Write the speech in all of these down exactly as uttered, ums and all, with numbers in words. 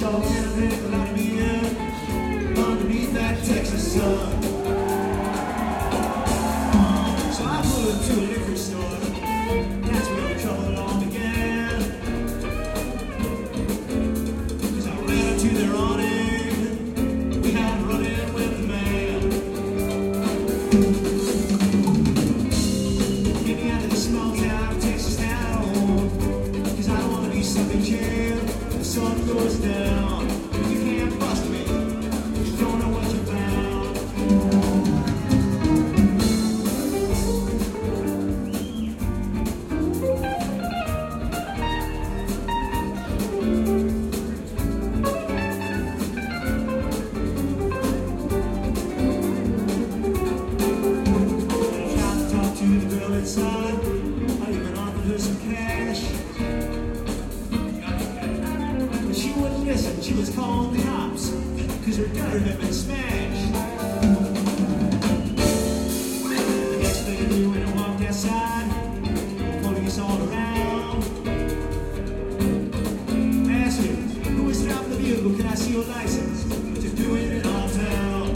saw everything light me up underneath that Texas sun. So I pulled to a liquor store. That's where the trouble all began. Cause I ran up to their awning. We had run in with the man. Get me out of this small town, Texas town. Cause I don't wanna be stuck in jail. The sun goes down. You can't bust me. You don't know what you found. Inside, I even offered her some cash, but she wouldn't listen. She was calling the cops because her gutter had been smashed. The next thing I knew, when I walked outside, police all around. I asked her, who was driving the vehicle? Can I see your license? To do it in our town.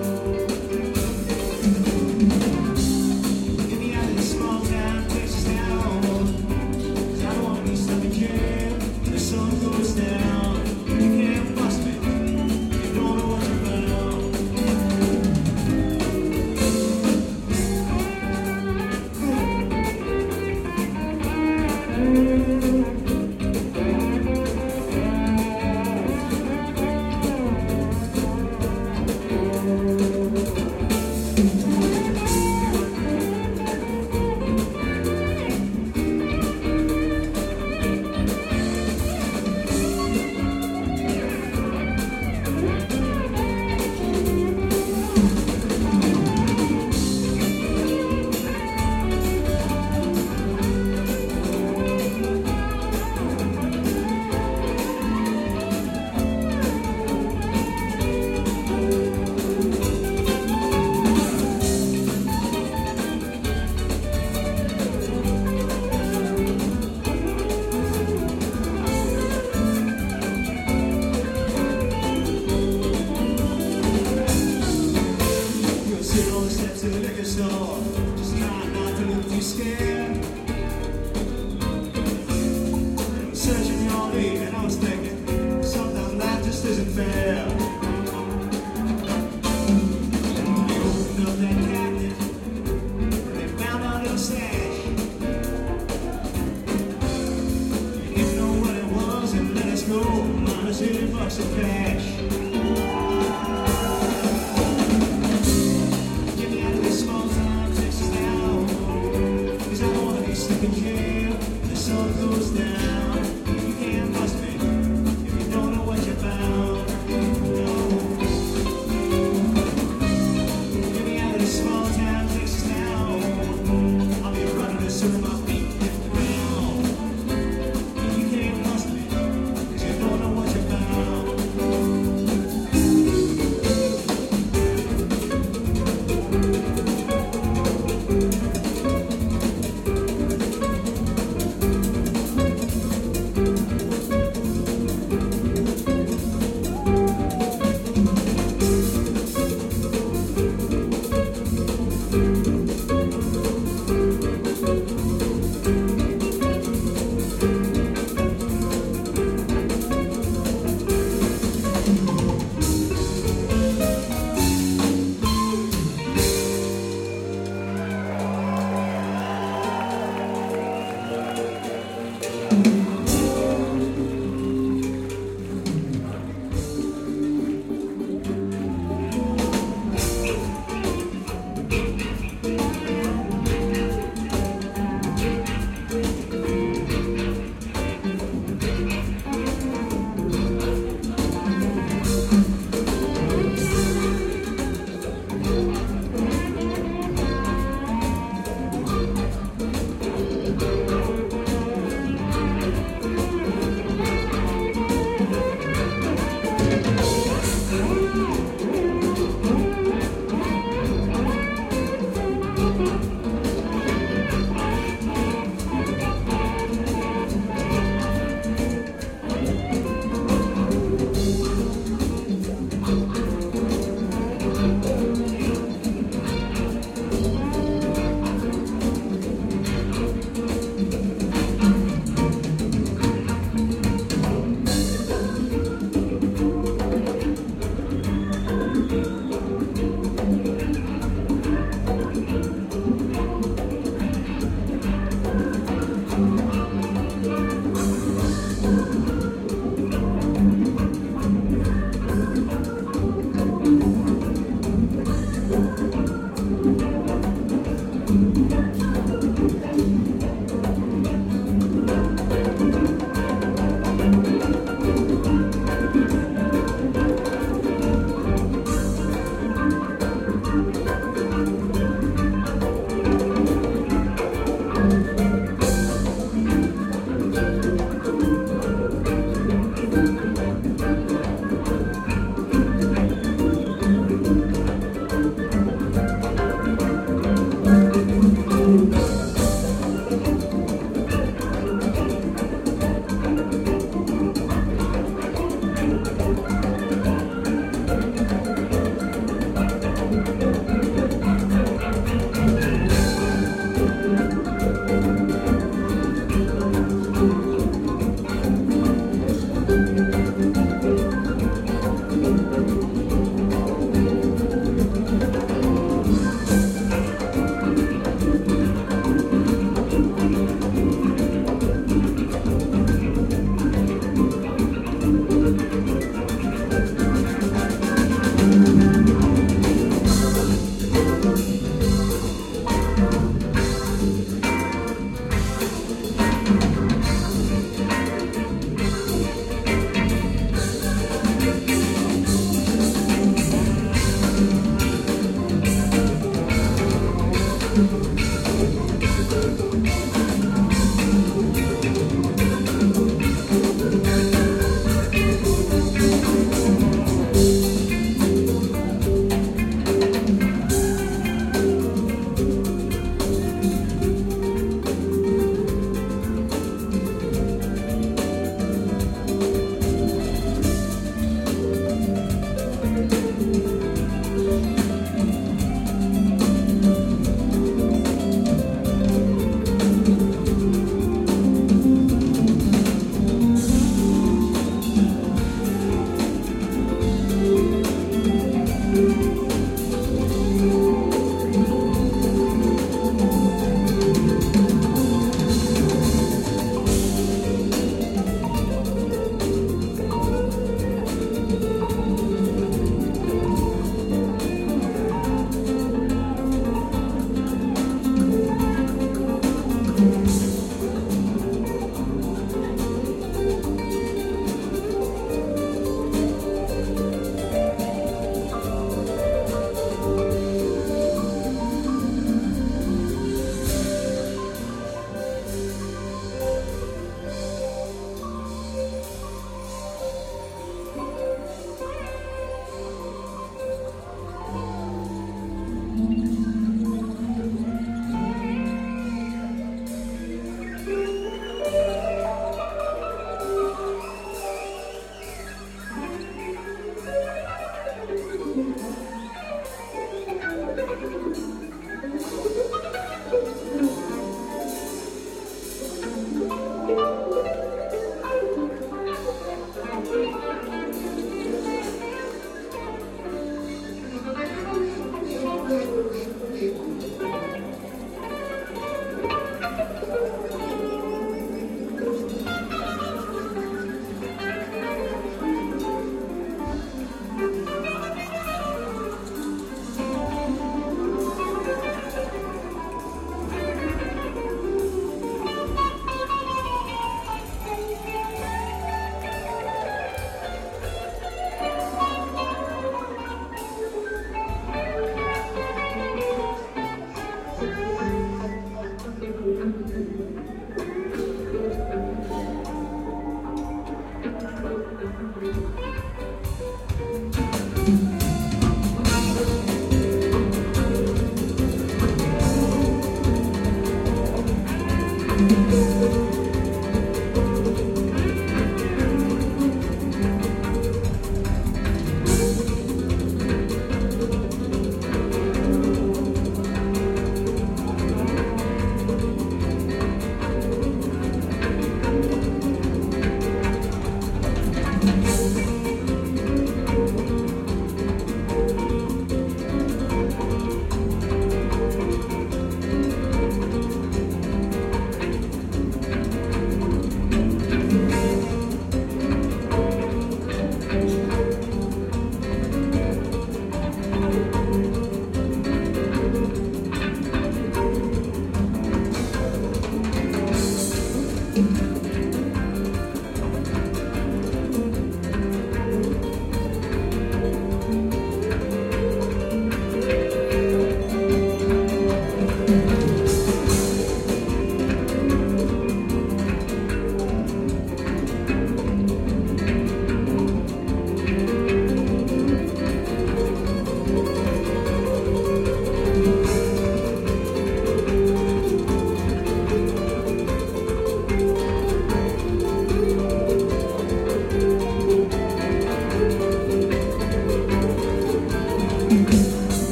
To the liquor store, just trying not to look too scared. I was searching all day and I was thinking, sometimes life just isn't fair. They opened up that cabinet and they found our little stash. They didn't know what it was and let us go, minus eighty bucks of cash. In jail, the sun goes down. You can't bust me if you don't know what you found. No. Get me out of this small town, Texas town. I'll be running as soon as my feet hit the ground. You can't bust me 'cause you don't know what you found.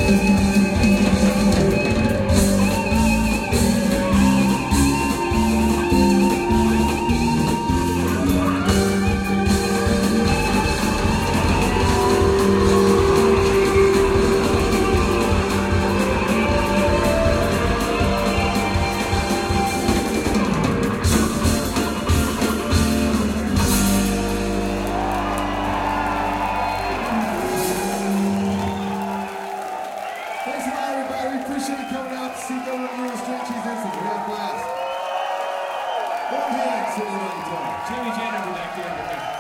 Thanks a lot, everybody. We appreciate you coming out to see Governor Mule's String Cheese Incident. We had a blast. Warm hands to everybody. Jamie Janner would like to